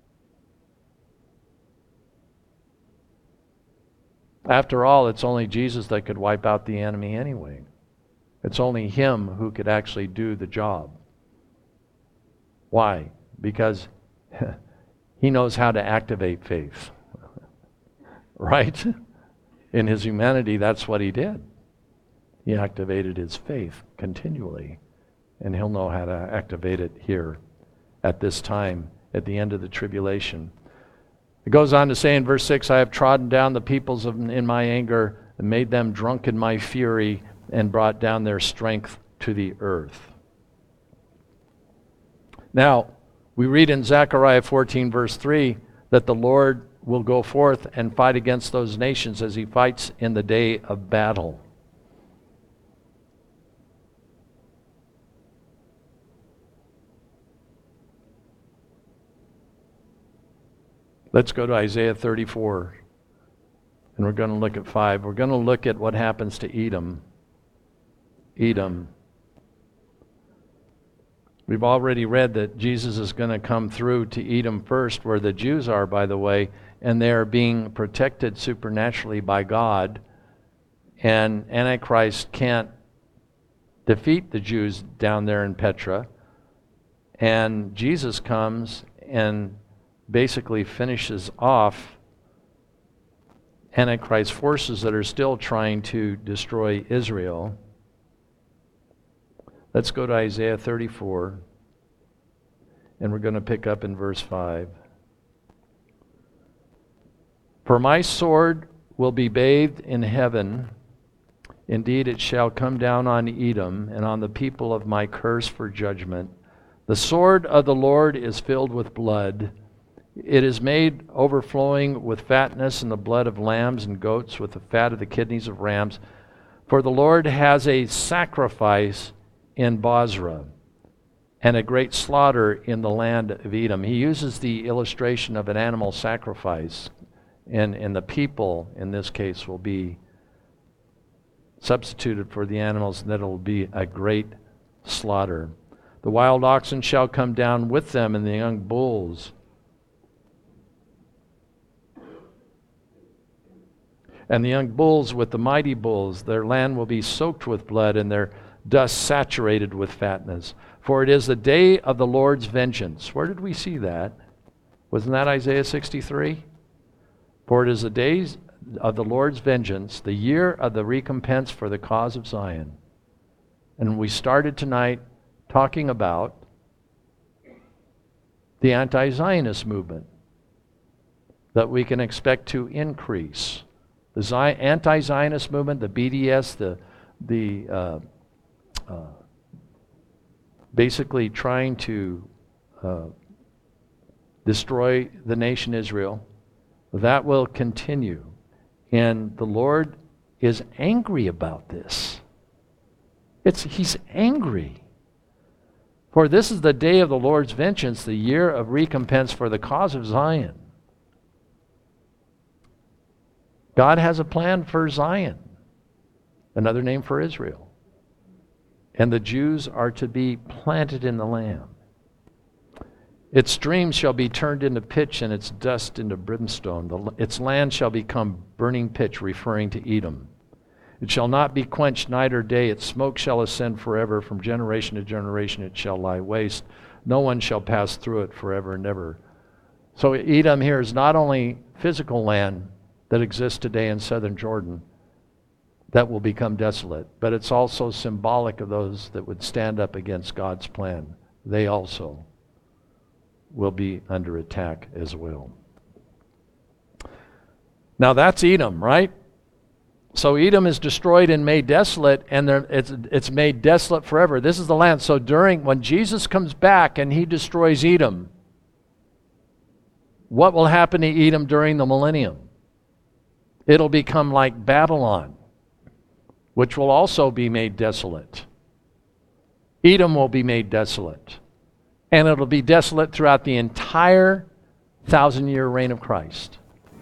S1: After all, it's only Jesus that could wipe out the enemy anyway. It's only him who could actually do the job. Why? Because he knows how to activate faith. Right? In his humanity, that's what he did. He activated his faith continually. And he'll know how to activate it here at this time, at the end of the tribulation. It goes on to say in verse 6, I have trodden down the peoples in my anger and made them drunk in my fury and brought down their strength to the earth. Now, we read in Zechariah 14 verse 3 that the Lord will go forth and fight against those nations as he fights in the day of battle. Let's go to Isaiah 34, and we're going to look at 5. We're going to look at what happens to Edom. Edom. We've already read that Jesus is going to come through to Edom first, where the Jews are, by the way, and they are being protected supernaturally by God, and Antichrist can't defeat the Jews down there in Petra, and Jesus comes and basically finishes off Antichrist forces that are still trying to destroy Israel. Let's go to Isaiah 34, and we're going to pick up in verse 5. For my sword will be bathed in heaven. Indeed, it shall come down on Edom and on the people of my curse for judgment. The sword of the Lord is filled with blood. It is made overflowing with fatness and the blood of lambs and goats, with the fat of the kidneys of rams. For the Lord has a sacrifice in Bozrah and a great slaughter in the land of Edom. He uses the illustration of an animal sacrifice, and the people in this case will be substituted for the animals, and that it will be a great slaughter. The wild oxen shall come down with them, and the young bulls. And the young bulls with the mighty bulls. Their land will be soaked with blood, and their dust saturated with fatness. For it is the day of the Lord's vengeance. Where did we see that? Wasn't that Isaiah 63? For it is the days of the Lord's vengeance, the year of the recompense for the cause of Zion. And we started tonight talking about the anti-Zionist movement that we can expect to increase. The anti-Zionist movement, the BDS, the basically trying to destroy the nation Israel, that will continue. And the Lord is angry about this. He's angry. For this is the day of the Lord's vengeance, the year of recompense for the cause of Zion. God has a plan for Zion, another name for Israel. And the Jews are to be planted in the land. Its streams shall be turned into pitch, and its dust into brimstone. Its land shall become burning pitch, referring to Edom. It shall not be quenched night or day. Its smoke shall ascend forever. From generation to generation it shall lie waste. No one shall pass through it forever and ever. So Edom here is not only physical land that exists today in southern Jordan that will become desolate, but it's also symbolic of those that would stand up against God's plan. They also will be under attack as well. Now that's Edom, right? So Edom is destroyed and made desolate, and it's made desolate forever. This is the land. So when Jesus comes back and he destroys Edom, what will happen to Edom during the millennium? It'll become like Babylon, which will also be made desolate. Edom will be made desolate. And it'll be desolate throughout the entire 1,000-year reign of Christ.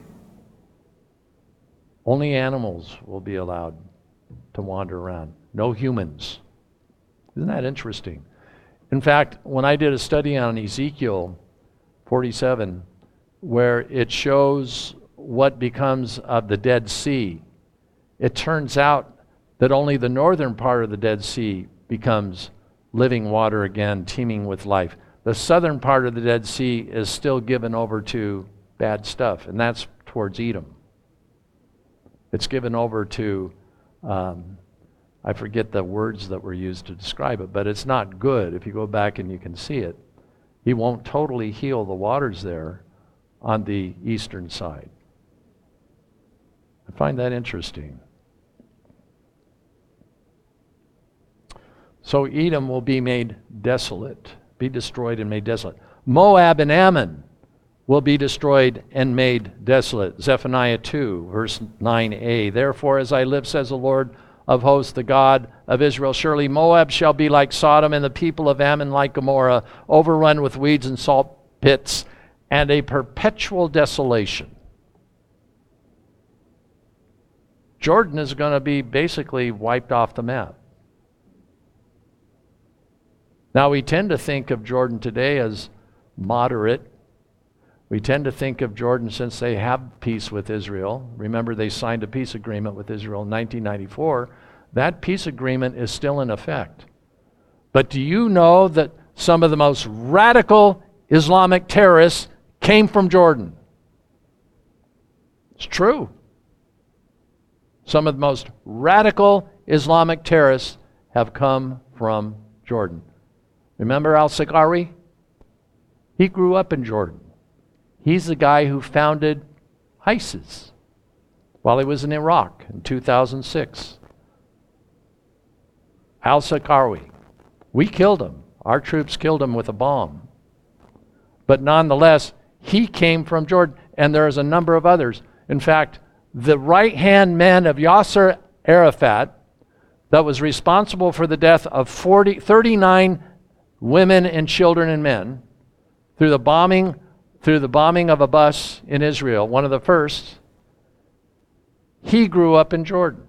S1: Only animals will be allowed to wander around. No humans. Isn't that interesting? In fact, when I did a study on Ezekiel 47, where it shows what becomes of the Dead Sea, it turns out that only the northern part of the Dead Sea becomes living water again, teeming with life. The southern part of the Dead Sea is still given over to bad stuff, and that's towards Edom. It's given over to, I forget the words that were used to describe it, but it's not good. If you go back and you can see it, he won't totally heal the waters there on the eastern side. I find that interesting. So Edom will be made desolate, be destroyed and made desolate. Moab and Ammon will be destroyed and made desolate. Zephaniah 2, verse 9a. Therefore, as I live, says the Lord of hosts, the God of Israel, surely Moab shall be like Sodom, and the people of Ammon like Gomorrah, overrun with weeds and salt pits, and a perpetual desolation. Jordan is going to be basically wiped off the map. Now, we tend to think of Jordan today as moderate. We tend to think of Jordan, since they have peace with Israel. Remember, they signed a peace agreement with Israel in 1994. That peace agreement is still in effect. But do you know that some of the most radical Islamic terrorists came from Jordan? It's true. Some of the most radical Islamic terrorists have come from Jordan. Remember al-Saqawi? He grew up in Jordan. He's the guy who founded ISIS while he was in Iraq in 2006. Al-Saqawi. We killed him. Our troops killed him with a bomb. But nonetheless, he came from Jordan, and there is a number of others. In fact, the right-hand man of Yasser Arafat that was responsible for the death of 39 women and children and men through the bombing of a bus in Israel, one of the first, he grew up in Jordan.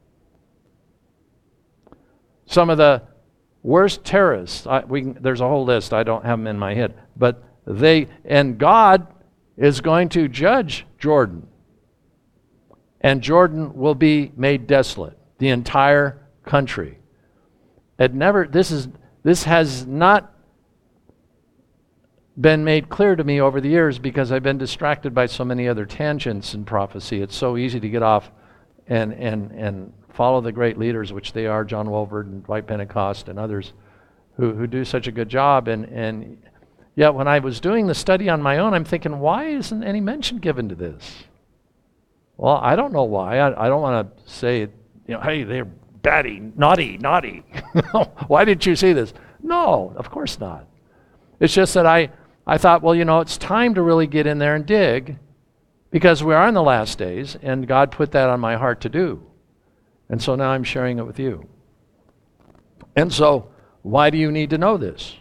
S1: Some of the worst terrorists, there's a whole list, I don't have them in my head, but God is going to judge Jordan. And Jordan will be made desolate, the entire country. This has not been made clear to me over the years because I've been distracted by so many other tangents in prophecy. It's so easy to get off and follow the great leaders, which they are, John Walvoord and Dwight Pentecost and others who do such a good job. And yet when I was doing the study on my own, I'm thinking, why isn't any mention given to this? Well, I don't know why. I don't want to say, hey, they're batty, naughty. Why didn't you see this? No, of course not. It's just that I thought, well, it's time to really get in there and dig because we are in the last days, and God put that on my heart to do. And so now I'm sharing it with you. And so, why do you need to know this?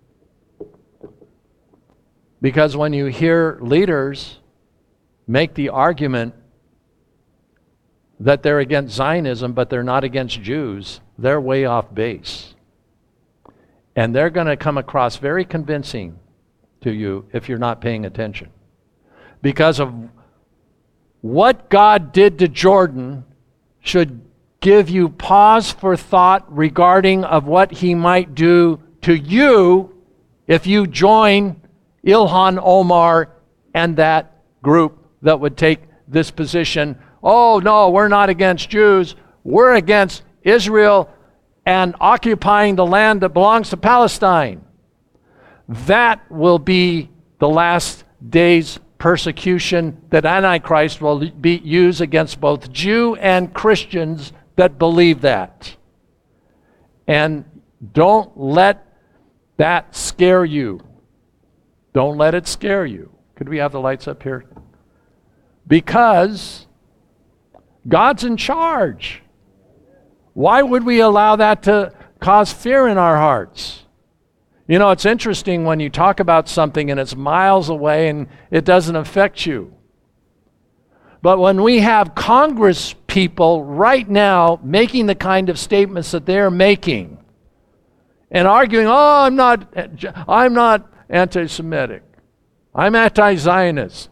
S1: Because when you hear leaders make the argument that they're against Zionism, but they're not against Jews, they're way off base. And they're going to come across very convincing to you if you're not paying attention. Because of what God did to Jordan should give you pause for thought regarding of what he might do to you if you join Ilhan Omar and that group that would take this position. Oh, no, we're not against Jews. We're against Israel and occupying the land that belongs to Palestine. That will be the last days persecution that Antichrist will use against both Jew and Christians that believe that. And don't let that scare you. Don't let it scare you. Could we have the lights up here? Because God's in charge. Why would we allow that to cause fear in our hearts? It's interesting when you talk about something and it's miles away and it doesn't affect you. But when we have Congress people right now making the kind of statements that they're making and arguing, I'm not anti-Semitic. I'm anti-Zionist.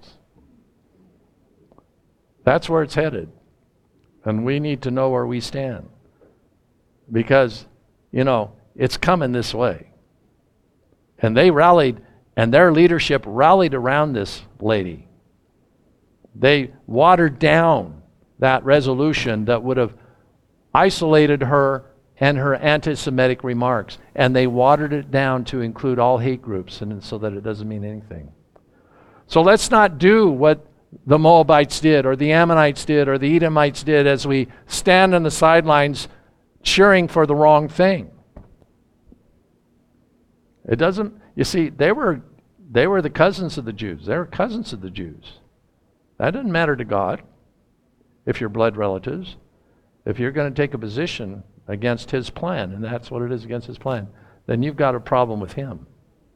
S1: That's where it's headed. And we need to know where we stand. Because, it's coming this way. And they rallied, and their leadership rallied around this lady. They watered down that resolution that would have isolated her and her anti-Semitic remarks. And they watered it down to include all hate groups, and so that it doesn't mean anything. So let's not do what the Moabites did, or the Ammonites did, or the Edomites did as we stand on the sidelines cheering for the wrong thing. It doesn't, you see, they were the cousins of the Jews. They were cousins of the Jews. That doesn't matter to God if you're blood relatives. If you're going to take a position against his plan, and that's what it is, against his plan, then you've got a problem with him.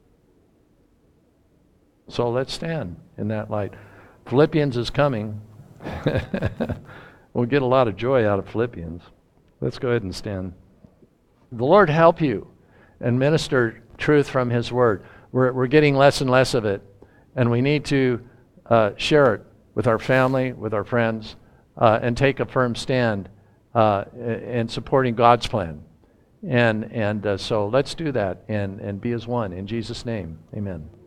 S1: So let's stand in that light. Philippians is coming. We'll get a lot of joy out of Philippians. Let's go ahead and stand. The Lord help you and minister truth from his word. We're getting less and less of it, and we need to share it with our family, with our friends, and take a firm stand in supporting God's plan. And so let's do that and be as one. In Jesus' name, amen.